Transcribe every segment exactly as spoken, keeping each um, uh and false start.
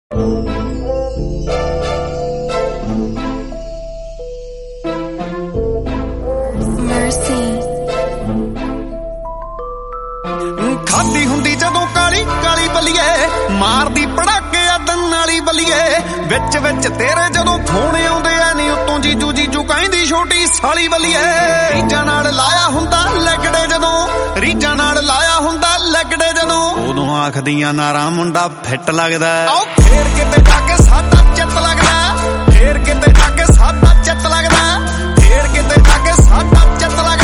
खादी हुंदी जदों काली काली बलिए मारदी पड़ाके अदन नाली बलिए विच विच तेरे जदों फोन आउंदे आ नी उत्तों जीजू जीजू कहंदी छोटी साली बलिए रीजां नाल लाया हुंदा लगड़े जदों रीजां नाल लाया हुंदा लगड़े जदों उदों आखदियां नारा मुंडा फिट लगदा आओ फेर किते जाके साडा चित लगदा फेर किते जाके साडा चित लगदा फेर किते जाके साडा चित लगदा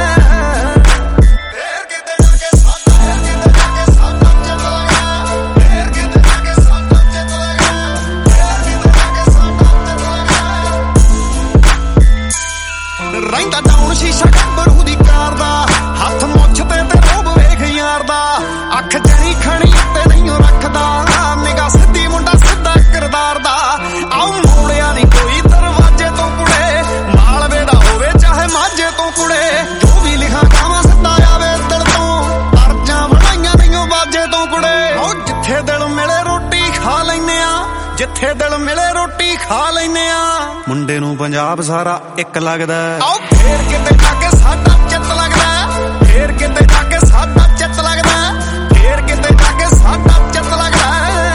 रहिंदा डाउन शीशा गब्बरू दी कार दा हथ मुछ ते ते रोब वेख यार दा अख जणी खणी ते नहीं रखदा निगाह सिद्धी मुंडा सिद्धा किरदार दा आओ मोड़िया नहीं कोई दरवाजे तो कुड़े मालवे दा होवे चाहे माझे तो कुड़े जो भी लिखा गावां सिद्धा आवे दिल तो अर्जां बनाईयां नहीं बाजे तो कुड़े ओ जिथे दिल मिले रोटी खा लैने आ जिथे दिल मिले रोटी खा लैने आ मुंडे नूं पंजाब सारा इक लगदा आओ फेर किते जाके साडा चित लगदा फेर किते जाके साडा चित लगदा फेर किते जाके साडा चित लगदा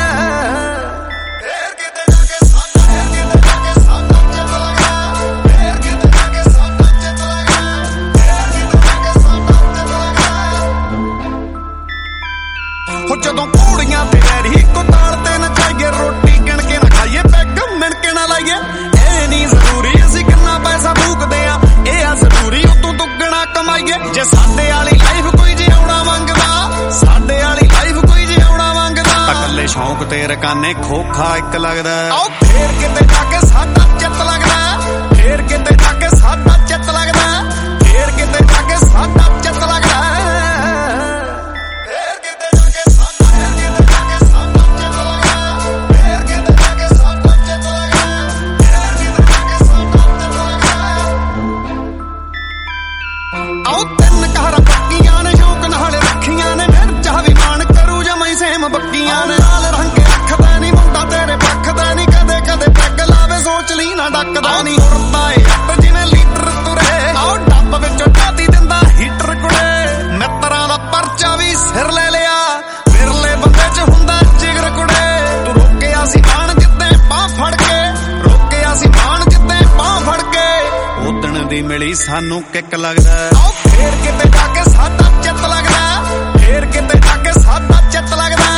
फेर किते जाके साडा फेर किते जाके साडा चित लगदा फेर किते जाके साडा चित लगदा फेर किते जाके साडा चित लगदा हो जदों घोड़ियां ते रही को ताल ते नचाइए रोटी गिण के ना खाइए पैग मिण के ना लाइए ए नहीं जरूरी असीं किन्ना पैसा फूकदे आ ए आ जरूरी उतों दुगना कमाइए जे साडे वाली लाइफ कोई जिउणा मंगदा साडे वाली लाइफ कोई जिउणा मंगदा इकल्ले शौक ते रकाने खोखा इक लगदा आओ फेर किते जाके साडा चित लगदा फेर किते जाके साडा चित लगदा फेर किते जाके साडा चित लगदा आओ तिन कहर पक्कियां ने शौक नाल रखियां ने मिर्चा भी मान करू जमाई सेम बक्कियां ने नाल रंग रखदा नहीं मुंडा तेरे पखदा नहीं कदे कदे पैग लावे सोच ली ना डकदा नहीं उड़दा ए अट जिवें लीटर तुरे आओ डब्ब विचों डादी दिंदा हीटर कुड़े मित्तरां दा परचा भी सिर ले लिया विरले बंदे च हुंदा जिगर कुड़े तू रोकिया सी मान जिद्दे बाह फड़ के रोकिया सी मान जिद्दे बाह फड़ के उदण दी मिली सानू किक लगदा फेर किते जाके साडा चित लगदा फेर किते जाके साडा चित लगदा